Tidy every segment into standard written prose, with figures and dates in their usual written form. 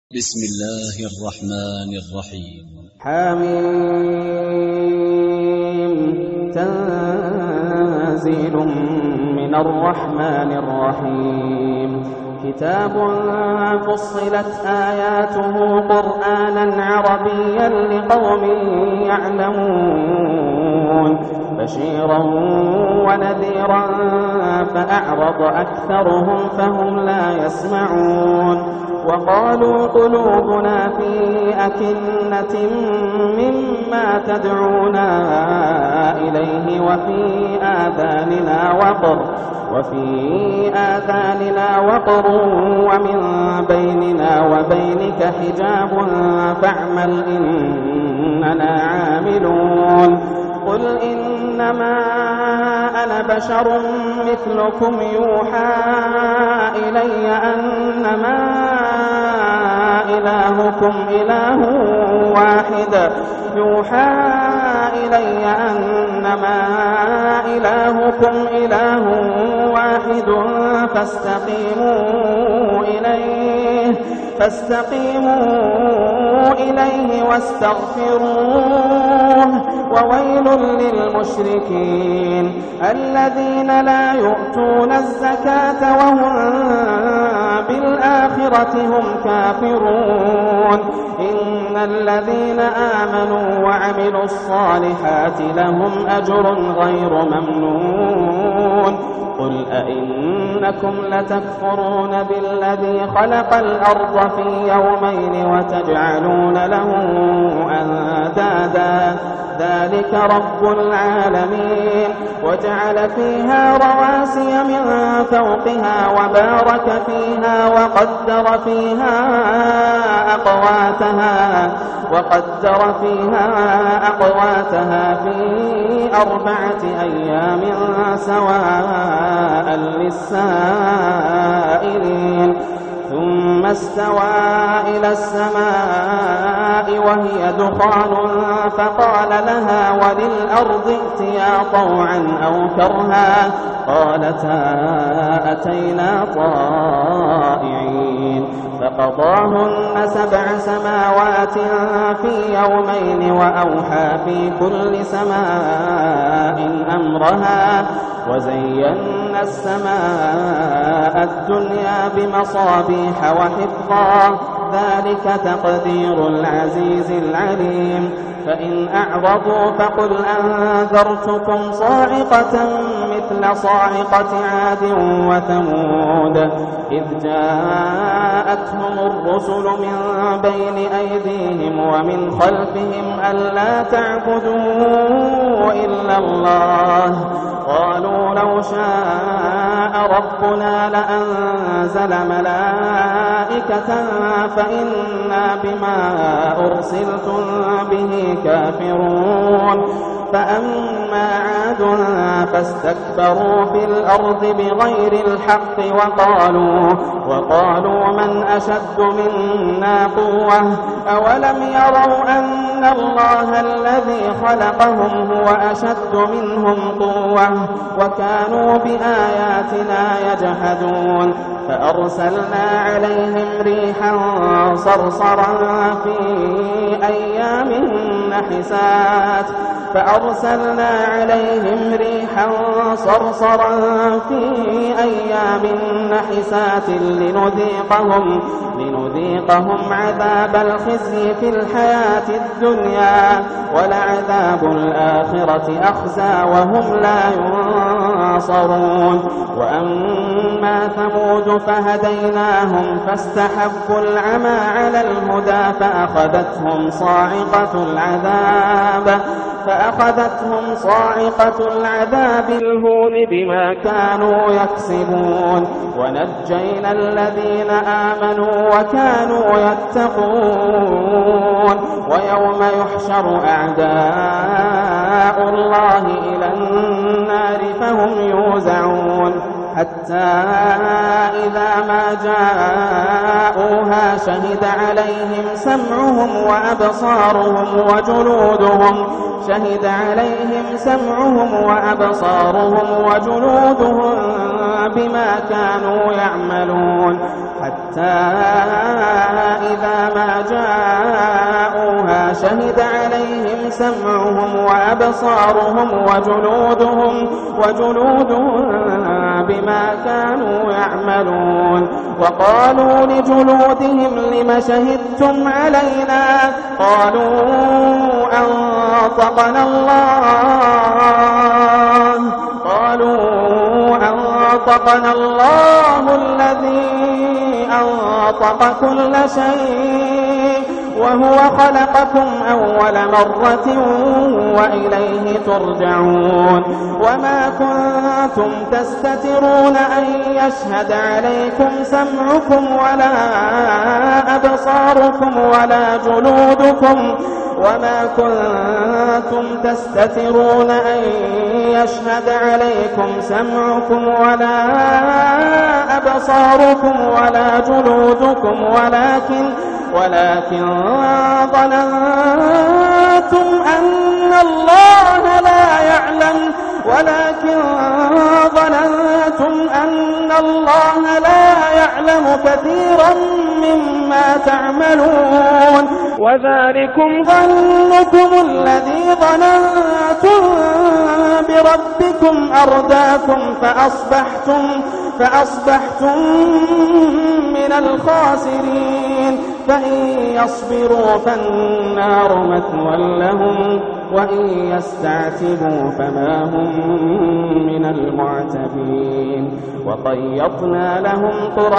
بسم الله الرحمن الرحيم. حميم تنزيل من الرحمن الرحيم. كتاب فصلت آياته قرآنا عربيا لقوم يعلمون بشيرا ونذيرا فأعرض أكثرهم فهم لا يسمعون. وقالوا قلوبنا في أكنة مما تدعونا إليه وفي آذاننا وقر ومن بيننا وبينك حجاب فاعمل إننا عاملون. قل إنما أنا بشر مثلكم يوحى إلي أنما إلهكم إله واحد فاستقيموا إليه واستغفروه. وويل للمشركين الذين لا يؤتون الزكاة وهم بالآخرة هم كافرون. إن الذين آمنوا وعملوا الصالحات لهم أجر غير ممنون. قل أئنكم لتكفرون بالذي خلق الأرض في يومين وتجعلون له أندادا ذلك رب العالمين. وجعل فيها رواسي من فوقها وبارك فيها وقدر فيها أقواتها في 4 أيام سواء للسائلين. ثم استوى إلى السماء وهي دخان فقال لها وللأرض ائتيا طوعا أو كرها قالتا أتينا طائعين. فقضاهن 7 سماوات في يومين وأوحى في كل سماء أمرها وزينا السماء الدنيا بمصابيح وحفظا ذلك تقدير العزيز العليم. فإن أعرضوا فقل أنذرتكم صاعقة مثل صاعقة عاد وثمود إذ جاءتهم الرسل من بين أيديهم ومن خلفهم ألا تعبدوا إلا الله قالوا لو شاء ربنا لأنزل ملائكة فإنا بما أرسلتم به كافرون. فأما عاد فاستكبروا في الأرض بغير الحق وقالوا من أشد منا قوة أولم يروا أن الله الذي خلقهم هو أشد منهم قوة وكانوا بآياتنا يجحدون. فأرسلنا عليهم ريحا صرصرا في أيام نحسات لنذيقهم عذاب الخزي في الحياة الدنيا ولعذاب الآخرة أخزى وهم لا ينصرون. وأما ثمود فهديناهم فاستحبوا العمى على الهدى فأخذتهم صاعقة العذاب الهون بما كانوا يكسبون. ونجينا الذين آمنوا وكانوا يتقون. ويوم يحشر أعداء الله إلى النار فهم يوزعون حتى إذا ما جاءوها شهد عليهم سمعهم وأبصارهم وجلودهم بما كانوا يعملون حتى إذا ما جاءوها شهد عليهم سمعهم وأبصارهم وجلودهم بما كانوا يعملون. وقالوا لجلودهم لم شهدتم علينا؟ قالوا أنطقنا الله الذي أنطق كل شيء وهو خلقكم أول مرة وإليه ترجعون. وما كنتم تستترون أن يشهد عليكم سمعكم ولا أبصاركم ولا جلودكم وما كنتم تستترون أن يشهد عليكم سمعكم ولا أبصاركم ولا جلودكم ولكن ظننتم أن الله لا يعلم كثيرا مما تعملون. وذلكم ظنكم الذي ظننتم بربكم أرداكم فأصبحتم من الخاسرين. فإن يصبروا فالنار مثوى لهم وإن يستعتبوا فما هم من المعتبين. وقيضنا لهم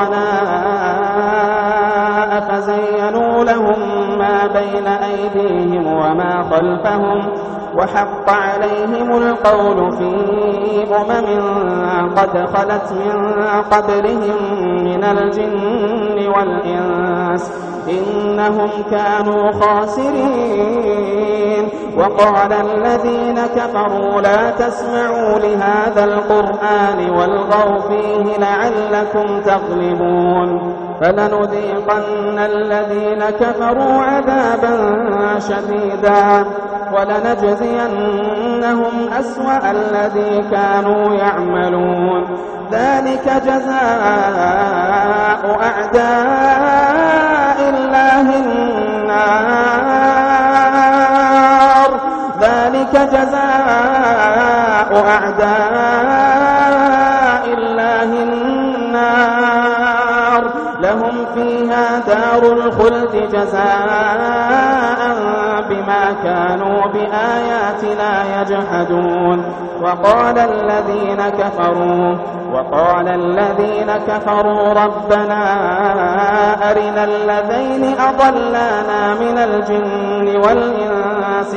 قرناء فزينوا لهم ما بين أيديهم وما خلفهم وحق عليهم القول في قد خلت من قبلهم من الجن والإنس إنهم كانوا خاسرين. وقال الذين كفروا لا تسمعوا لهذا القرآن والغوا فيه لعلكم تغلبون. فلنذيقن الذين كفروا عذابا شديدا ولنجزينهم أسوأ الذي كانوا يعملون. ذلك جزاء أعداء الله النار لهم فيها دار الخلد جزاء بما كانوا بآياتنا يجحدون. وقال الذين كفروا ربنا أرنا الذين أضلانا من الجن والإنس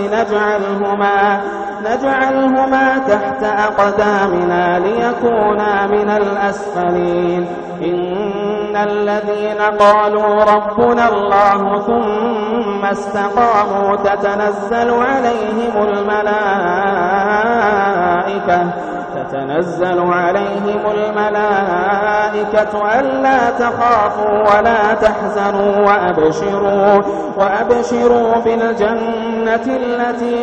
نجعلهما تحت أقدامنا ليكونا من الأسفلين. إن الذين قالوا ربنا الله ثم استقاموا تتنزل عليهم الملائكة ألا تخافوا ولا تحزنوا وأبشروا بالجنة التي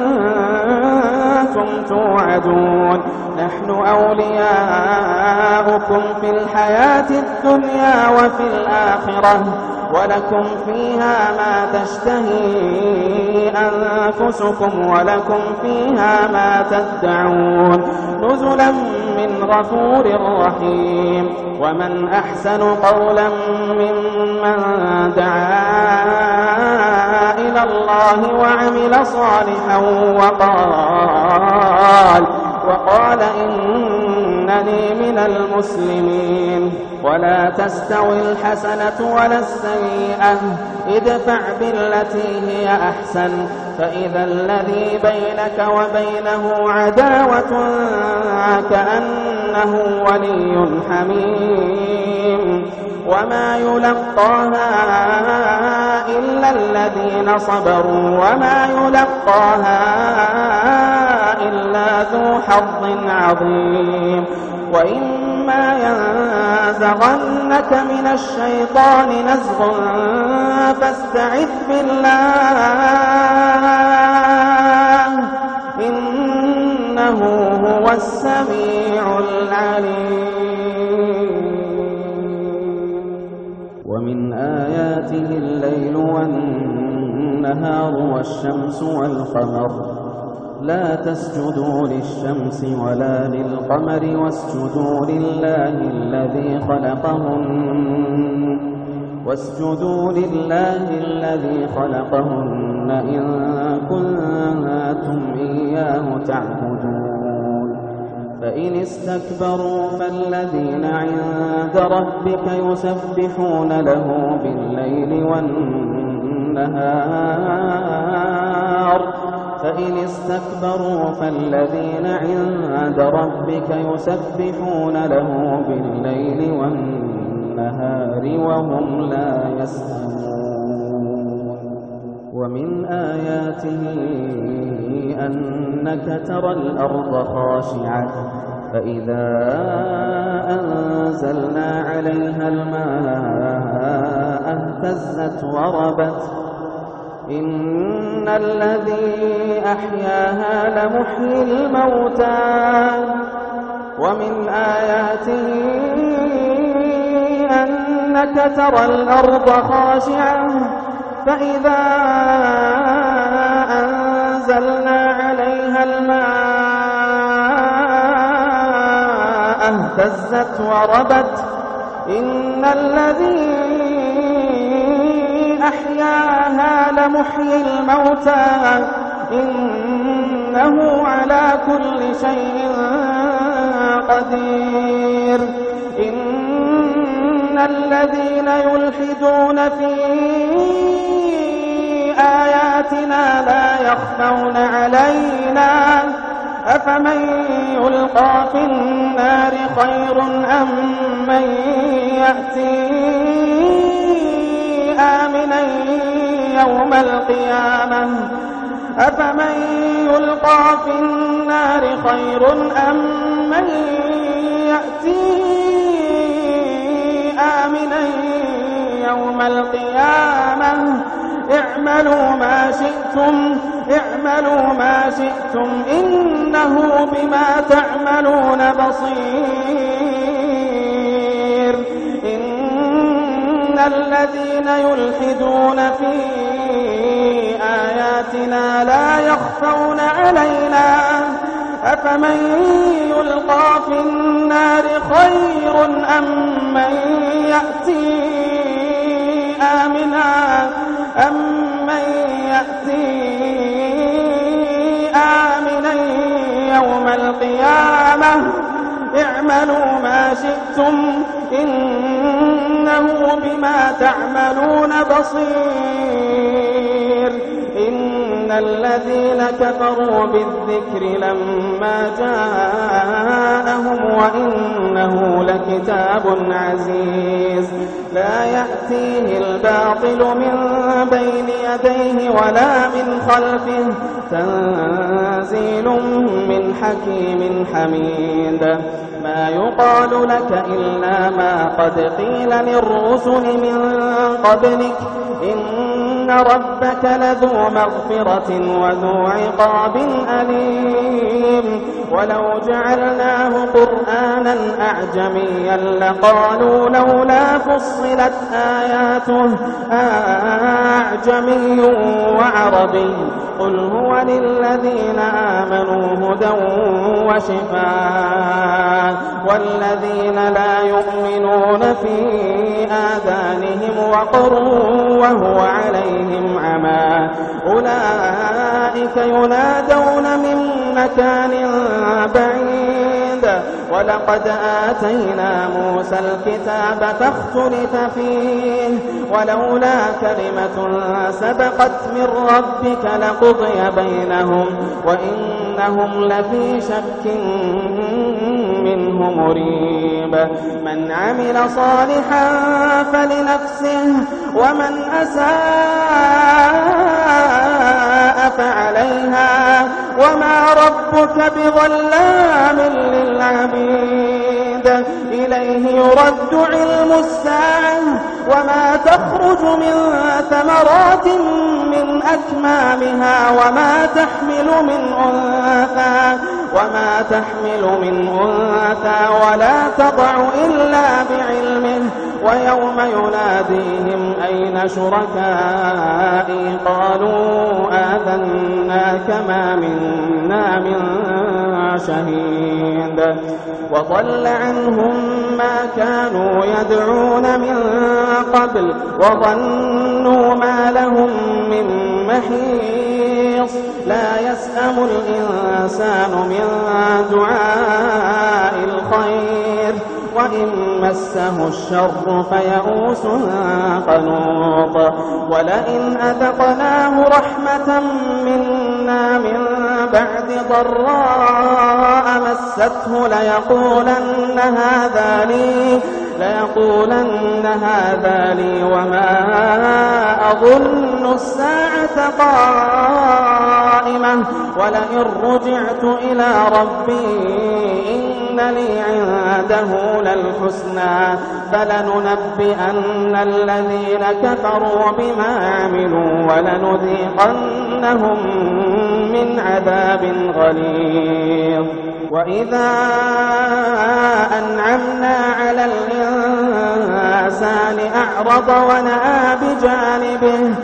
كنتم توعدون. نحن أولياؤكم في الحياة الدنيا وفي الآخرة ولكم فيها ما تشتهي أنفسكم ولكم فيها ما تدعون نزلا من غفور رحيم. ومن أحسن قولا ممن دعا إلى الله وعمل صالحا وقال إنني من المسلمين. ولا تستوي الحسنة ولا السيئة ادفع بالتي هي أحسن فإذا الذي بينك وبينه عداوة كأنه ولي حميم. وما يلقاها إلا الذين صبروا وما يلقاها إلا ذو حظ عظيم. وإما ينزغنك من الشيطان نزغ فاستعذ بالله إنه هو السميع العليم. ومن آياته الليل الليل والنهار والشمس والقمر لا تسجدوا للشمس ولا للقمر واسجدوا لله الذي خلقهن إن كنتم إياه تعبدون فإن استكبروا فالذين عند ربك يسبحون له بالليل والنهار وهم لا يسأمون ومن آياته أنك ترى الأرض خاشعة فإذا أنزلنا عليها الماء اهتزت وربت إن الذي أحياها لمحيي الموتى ومن آياته أنك ترى الأرض خاشعة فإذا أنزلنا عليها الماء اهتزت وربت إن الذي أحياها لمحيي الموتى إنه على كل شيء قدير إن الذين يلحدون في آياتنا لا يخفون علينا أفمن يلقى في النار خير أم من يأتي آمنا يوم القيامة أفمن يلقى في النار خير أم من يأتي آمنا يوم القيامة اعملوا ما شئتم إنه بما تعملون بصير إن الذين يلحدون في آياتنا لا يخفون علينا أفمن يلقى في النار خير أم من يأتي آمنا يوم القيامة اعملوا ما شئتم إنه بما تعملون بصير إن الذين كفروا بالذكر لما جاءهم وإنه لكتاب عزيز لا يأتيه الباطل من بين يديه ولا من خلفه تنزيل من حكيم حميد ما يقال لك إلا ما قد قيل للرسل من قبلك إن ربك لذو مغفرة وذو عقاب أليم ولو جعلناه قرآنا أعجميا لقالوا لولا فصلت آياته أعجمي وعربي قل هو للذين آمنوا هدى وشفاء والذين لا يؤمنون في آذانهم وقر وهو عليهم عمى أولئك ينادون من مكان بعيد ولقد آتينا موسى الكتاب فاختلف فيه ولولا كلمة سبقت من ربك لقضي بينهم وإنهم لفي شك منه مريب من عمل صالحا فلنفسه ومن أساء فعليها وما ربك بظلام للعبيد إليه يرد علم الساعة وما تخرج من ثمرات من أكمامها وما تحمل من أنثى وما تحمل من أنثى ولا تضع إلا بعلمه ويوم يناديهم أين شركائي قالوا آذناك ما منا من شهيد وضل عنهم ما كانوا يدعون من قبل وظنوا ما لهم من محيص لا يسأم الإنسان من دعاء الخير وإن مسه الشر فيئوس قنوط ولئن أذقناه رحمة منا من بعد ضراء مسته ليقولن هذا لي وما أظن الساعة قائمة ولئن رجعت إلى ربي إن لي عنده للحسنى فلننبئن الذين كفروا بما عملوا ولنذيقنهم من عذاب غليظ وإذا أنعمنا على الإنسان أعرض ونأى بجانبه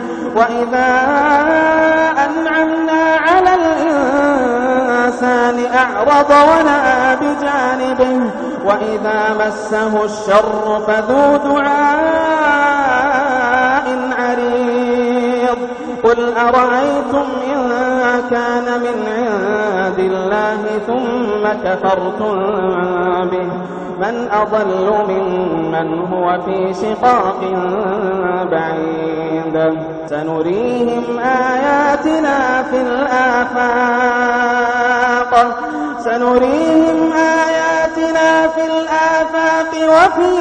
وإذا مسه الشر فذو دعاء عريض قل أرأيتم إن كان من عند الله ثم كفرتم به من أضل ممن هو في شقاق بعيد سنريهم آياتنا في الآفاق وفي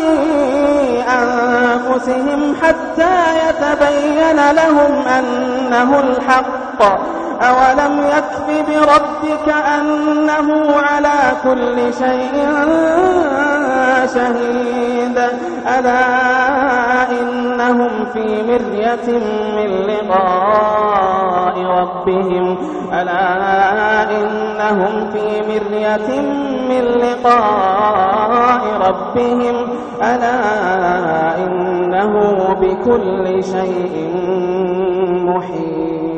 أنفسهم حتى يتبين لهم أنه الحق أولم يكف بربك أنه على كل شيء شهيد ألا إنهم في مرية من لقاء ربهم ألا إنه بكل شيء محيط